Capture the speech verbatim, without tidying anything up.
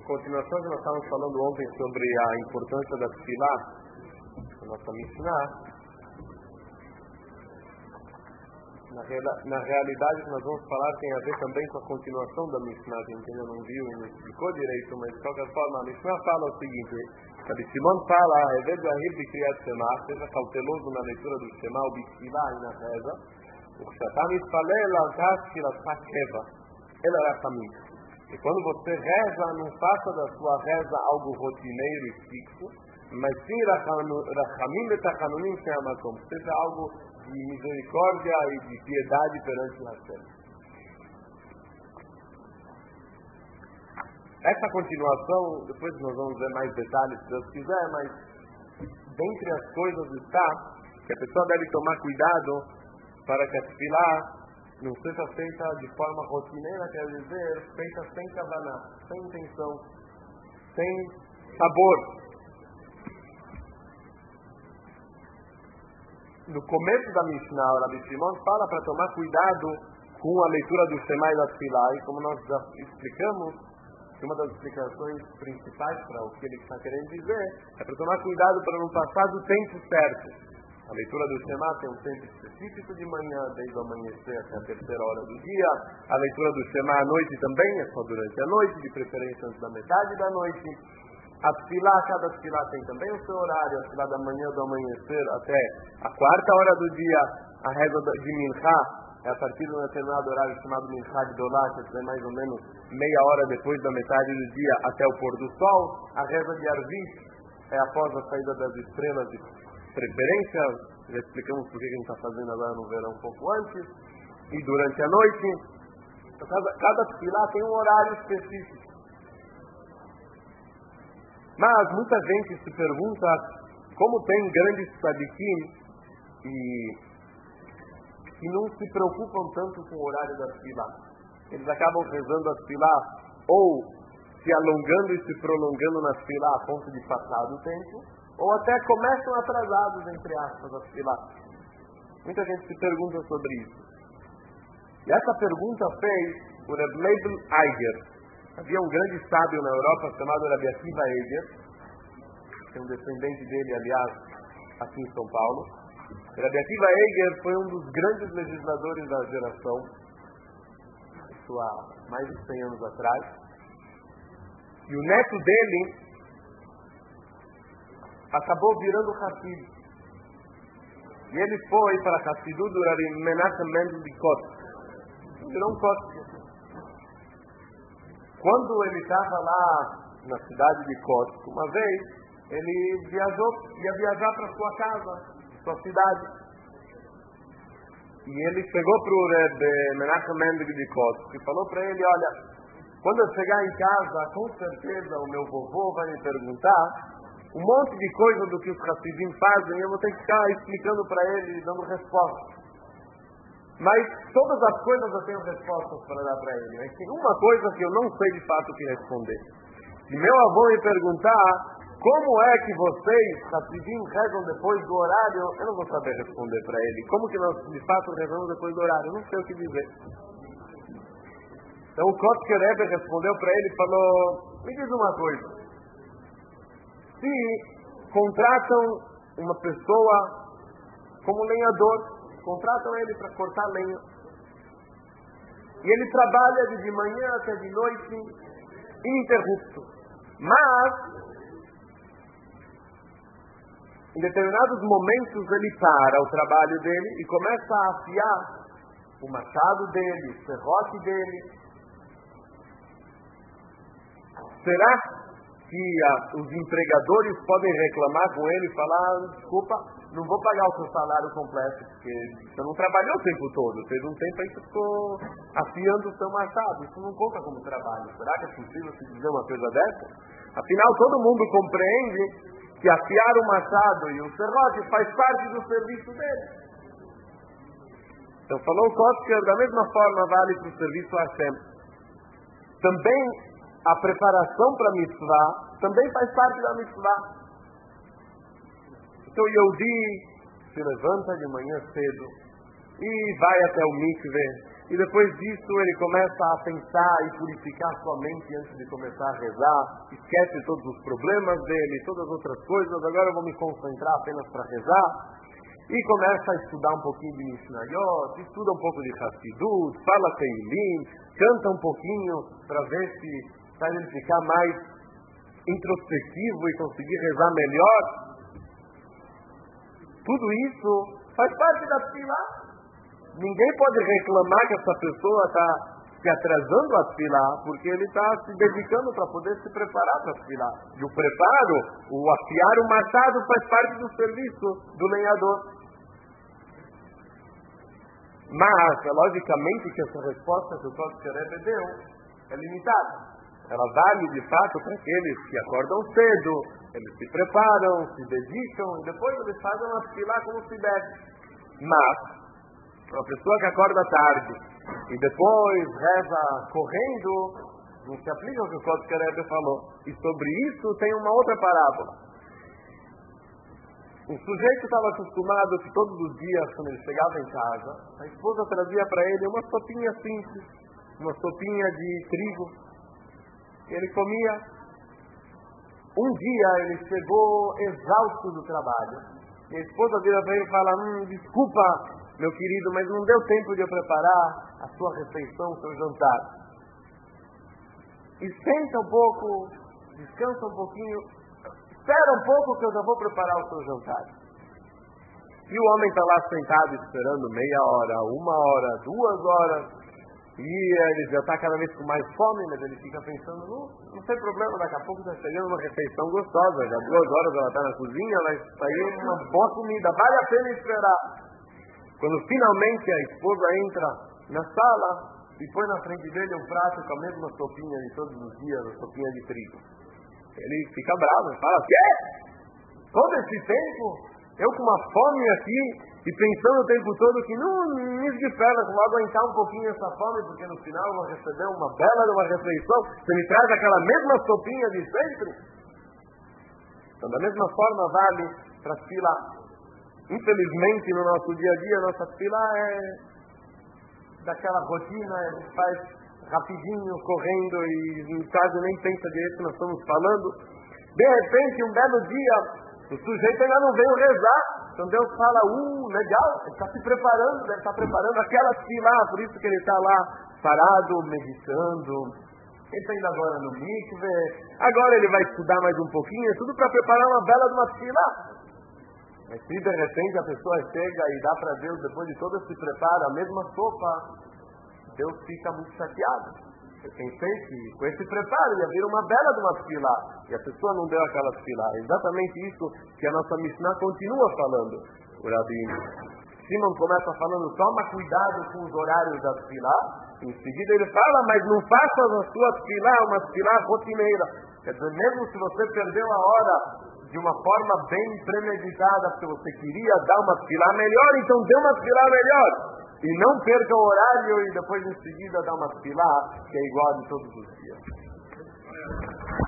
continuação que nós estávamos falando ontem sobre a importância da tefilá, a nossa Mishnah, na, reala, na realidade que nós vamos falar tem a ver também com a continuação da Mishnah, que quem não viu e não explicou direito, mas de qualquer forma a Mishnah fala o seguinte: Rabi Shimon fala, Eved Zahir de Kriyat Shema, seja cauteloso na leitura do Shema, o Bifilá e na reza, o Kshatam Yisfalel al-Gas Shilatcha Keva, ele era caminho. E quando você reza, não faça da sua reza algo rotineiro e fixo, mas sim Rachamim Betachanunim She'amakom, seja algo de misericórdia e de piedade perante Hashem. Essa continuação, depois nós vamos ver mais detalhes se Deus quiser, mas dentre as coisas está que a pessoa deve tomar cuidado para que a tefilá não seja feita de forma rotineira, quer dizer, feita sem kavaná, sem intenção, sem sabor. No começo da Mishnah, o Rabi Shimon fala para tomar cuidado com a leitura do Shema e da tefilá, e como nós já explicamos, uma das explicações principais para o que ele está querendo dizer é para tomar cuidado para não passar do tempo certo. A leitura do Shema tem um tempo específico de manhã, desde o amanhecer até a terceira hora do dia. A leitura do Shema à noite também é só durante a noite, de preferência antes da metade da noite. A tefilá, cada tefilá tem também o seu horário. A tefilá da manhã, do amanhecer até a quarta hora do dia. A reza de Minchá é a partir de um determinado horário chamado Minchá de Dolá, que é mais ou menos meia hora depois da metade do dia até o pôr do sol. A reza de Arvit é após a saída das estrelas de preferência, já explicamos por que a gente está fazendo agora no verão um pouco antes, e durante a noite. Então, cada, cada tefilá tem um horário específico. Mas muita gente se pergunta como tem grandes tzadikim e que não se preocupam tanto com o horário da tefilá. Eles acabam rezando a tefilá ou se alongando e se prolongando na tefilá a ponto de passar do tempo, ou até começam atrasados, entre aspas, a tefilá. Muita gente se pergunta sobre isso. E essa pergunta fez o Reb Leibel Eiger. Havia um grande sábio na Europa chamado Rabi Akiva Eiger, que é um descendente dele, aliás, aqui em São Paulo. Rabi Akiva Eiger foi um dos grandes legisladores da geração, isso há mais de cem anos atrás. E o neto dele acabou virando Hassid. E ele foi para Hassidut do Rabi Menachem Mendel de Kotsk. Virou um Kotsk. Quando ele estava lá na cidade de Kotsk, uma vez, ele viajou, ia viajar para sua casa, sua cidade. E ele chegou para o Rabi Menachem Mendel de Kotsk e falou para ele: olha, quando eu chegar em casa, com certeza o meu vovô vai me perguntar um monte de coisa do que os Hassidim fazem, e eu vou ter que ficar explicando para ele, dando respostas. Mas todas as coisas eu tenho respostas para dar para ele. Mas tem uma coisa que eu não sei de fato o que responder. Se meu avô me perguntar como é que vocês, Hassidim, rezam depois do horário, eu não vou saber responder para ele. Como que nós de fato rezamos depois do horário? Eu não sei o que dizer. Então o Kotsk Rebbe respondeu para ele e falou: me diz uma coisa. Se contratam uma pessoa como lenhador, contratam ele para cortar lenha, e ele trabalha de manhã até de noite, ininterrupto, mas em determinados momentos ele para o trabalho dele e começa a afiar o machado dele, o serrote dele. Será que a, os empregadores podem reclamar com ele e falar: desculpa, não vou pagar o seu salário completo, porque você não trabalhou o tempo todo, fez um tempo aí que você ficou afiando o seu machado, isso não conta como trabalho. Será que é possível se dizer uma coisa dessa? Afinal, todo mundo compreende que afiar o machado e o serrote faz parte do serviço dele. Então falou o Kotsker, da mesma forma vale para o serviço a Hashem. Também a preparação para a mitzvah também faz parte da mitzvah. Então o Yehudi se levanta de manhã cedo e vai até o mikveh E depois disso ele começa a pensar e purificar sua mente antes de começar a rezar. Esquece todos os problemas dele, todas as outras coisas. Agora eu vou me concentrar apenas para rezar. E começa a estudar um pouquinho de Mishnayot, estuda um pouco de Hassidut, fala Teilim, canta um pouquinho para ver se faz ele ficar mais introspectivo e conseguir rezar melhor. Tudo isso faz parte da Tefilá. Ninguém pode reclamar que essa pessoa está se atrasando a Tefilá, porque ele está se dedicando para poder se preparar para a Tefilá. E o preparo, o afiar o machado faz parte do serviço do lenhador. Mas, logicamente, que essa resposta que o Kotzker Rebbe deu é limitada. Ela vale, de fato, para aqueles que acordam cedo, eles se preparam, se dedicam, e depois eles fazem a Tefilá como se deve. Mas, uma pessoa que acorda tarde e depois reza correndo, não se aplica o que o Kotzker Rebbe falou. E sobre isso tem uma outra parábola. O sujeito estava acostumado que todos os dias, quando ele chegava em casa, a esposa trazia para ele uma sopinha simples, uma sopinha de trigo. Ele comia. Um dia ele chegou exausto do trabalho. E a esposa vira para ele e fala: hum, desculpa, meu querido, mas não deu tempo de eu preparar a sua refeição, o seu jantar. E senta um pouco, descansa um pouquinho, espera um pouco que eu já vou preparar o seu jantar. E o homem está lá sentado esperando meia hora, uma hora, duas horas, e ele já está cada vez com mais fome, mas ele fica pensando, não, não tem problema, daqui a pouco está chegando uma refeição gostosa, já duas horas ela está na cozinha, vai sair uma boa comida, vale a pena esperar. Quando finalmente a esposa entra na sala e põe na frente dele um prato com a mesma sopinha de todos os dias, a sopinha de trigo, ele fica bravo, fala: quê? Todo esse tempo, eu com uma fome aqui e pensando o tempo todo que não me desespera, vou aguentar um pouquinho essa fome, porque no final eu vou receber uma bela de uma refeição, você me traz aquela mesma sopinha de sempre? Então, da mesma forma vale para a fila. Infelizmente, no nosso dia a dia, a nossa fila é daquela rotina, a gente faz rapidinho, correndo, e no caso nem pensa direito que nós estamos falando. De repente, um belo dia, o sujeito ainda não veio rezar. Então Deus fala: uh, legal, ele está se preparando, ele está preparando aquela fila, por isso que ele está lá parado, meditando. Ele está indo agora no mikve, agora ele vai estudar mais um pouquinho, é tudo para preparar uma bela de uma fila. Mas se de repente a pessoa chega e dá para Deus, depois de todo esse preparo, a mesma sopa, Deus fica muito chateado. Eu pensei que com esse preparo ia vir uma bela de uma fila, e a pessoa não deu aquela fila. É exatamente isso que a nossa Mishnah continua falando. O Rabi Shimon começa falando: toma cuidado com os horários da fila. Em seguida ele fala: mas não faça a sua fila uma fila rotineira. Quer dizer, mesmo se você perdeu a hora de uma forma bem premeditada, porque você queria dar uma fila melhor, então dê uma fila melhor. E não perca o horário e depois em seguida dá uma fila que é igual a de todos os dias.